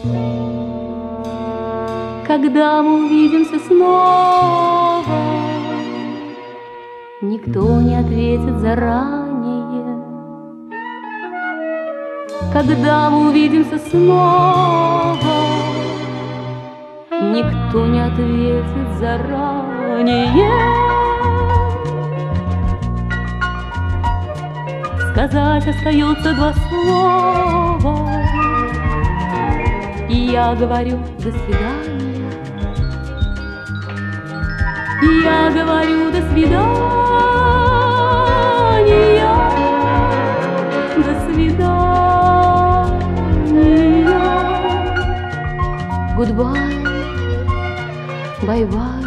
Когда мы увидимся снова, никто не ответит заранее. Когда мы увидимся снова, никто не ответит заранее. Сказать остается два слова, и я говорю «до свидания». Я говорю «до свидания», «до свидания». Goodbye, bye-bye.